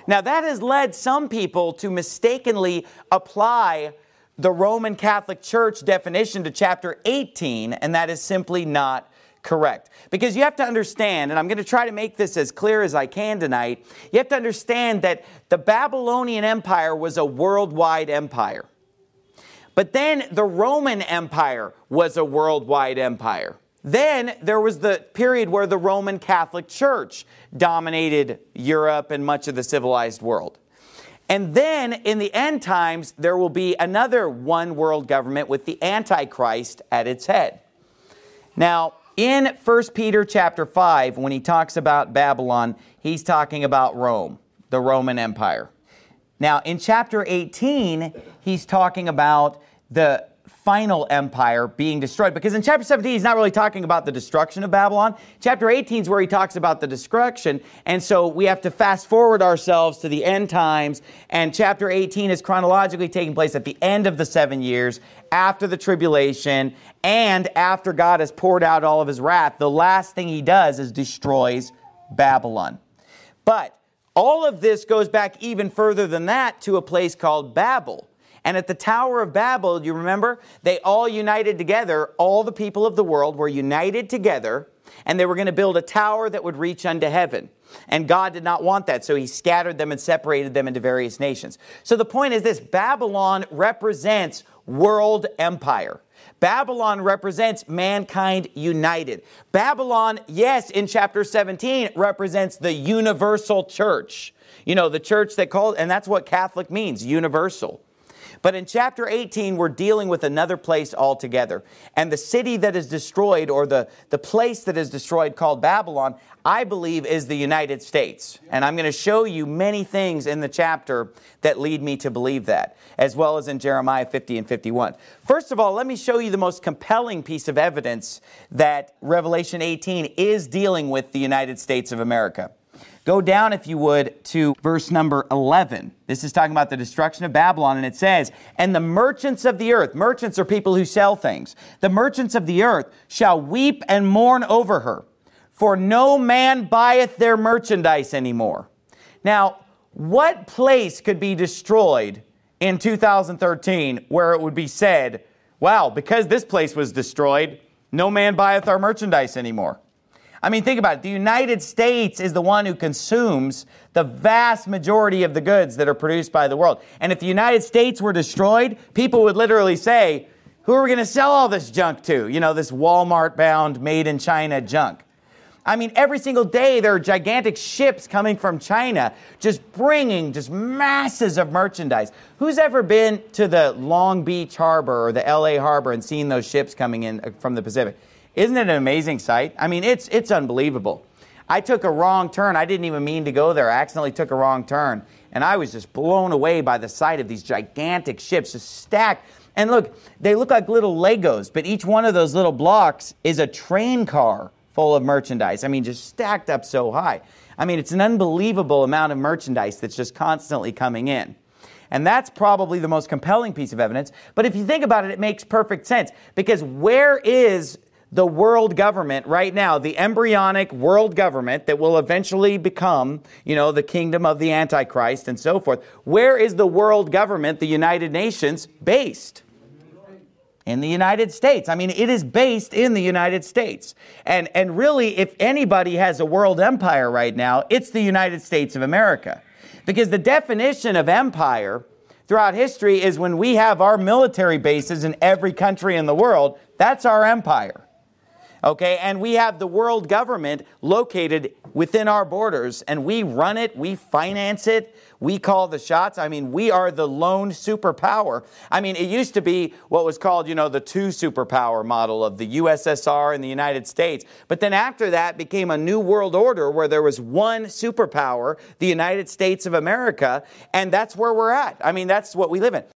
Now, that has led some people to mistakenly apply the Roman Catholic Church definition to chapter 18, and that is simply not correct. Because you have to understand, and I'm going to try to make this as clear as I can tonight, you have to understand that the Babylonian Empire was a worldwide empire. But then the Roman Empire was a worldwide empire. Then there was the period where the Roman Catholic Church dominated Europe and much of the civilized world. And then in the end times, there will be another one world government with the Antichrist at its head. Now, in 1 Peter chapter 5, when he talks about Babylon, he's talking about Rome, the Roman Empire. Now, in chapter 18, he's talking about the final empire being destroyed. Because in chapter 17, he's not really talking about the destruction of Babylon. Chapter 18 is where he talks about the destruction. And so we have to fast forward ourselves to the end times. And chapter 18 is chronologically taking place at the end of the 7 years, after the tribulation, and after God has poured out all of his wrath. The last thing he does is destroys Babylon. But all of this goes back even further than that to a place called Babel. And at the Tower of Babel, you remember, they all united together. All the people of the world were united together, and they were going to build a tower that would reach unto heaven. And God did not want that, so he scattered them and separated them into various nations. So the point is this: Babylon represents world empire. Babylon represents mankind united. Babylon, yes, in chapter 17, represents the universal church. You know, the church that called, and that's what Catholic means, universal. But in chapter 18, we're dealing with another place altogether. And the city that is destroyed, or the place that is destroyed called Babylon, I believe is the United States. And I'm going to show you many things in the chapter that lead me to believe that, as well as in Jeremiah 50 and 51. First of all, let me show you the most compelling piece of evidence that Revelation 18 is dealing with the United States of America. Go down, if you would, to verse number 11. This is talking about the destruction of Babylon, and it says, "And the merchants of the earth," merchants are people who sell things, "the merchants of the earth shall weep and mourn over her, for no man buyeth their merchandise anymore." Now, what place could be destroyed in 2013 where it would be said, wow, because this place was destroyed, no man buyeth our merchandise anymore? I mean, think about it. The United States is the one who consumes the vast majority of the goods that are produced by the world. And if the United States were destroyed, people would literally say, who are we going to sell all this junk to? You know, this Walmart-bound, made-in-China junk. I mean, every single day there are gigantic ships coming from China just bringing just masses of merchandise. Who's ever been to the Long Beach Harbor or the LA Harbor and seen those ships coming in from the Pacific? Isn't it an amazing sight? I mean, it's unbelievable. I took a wrong turn. I didn't even mean to go there. I accidentally took a wrong turn. And I was just blown away by the sight of these gigantic ships just stacked. And look, they look like little Legos, but each one of those little blocks is a train car full of merchandise. I mean, just stacked up so high. I mean, it's an unbelievable amount of merchandise that's just constantly coming in. And that's probably the most compelling piece of evidence. But if you think about it, it makes perfect sense. Because where is the world government right now, the embryonic world government that will eventually become, you know, the kingdom of the Antichrist and so forth? Where is the world government, the United Nations, based? In the United States. I mean, it is based in the United States. And really, if anybody has a world empire right now, it's the United States of America. Because the definition of empire throughout history is when we have our military bases in every country in the world, that's our empire. Okay, and we have the world government located within our borders, and we run it, we finance it, we call the shots. I mean, we are the lone superpower. I mean, it used to be what was called, you know, the two superpower model of the USSR and the United States. But then after that became a new world order where there was one superpower, the United States of America, and that's where we're at. I mean, that's what we live in.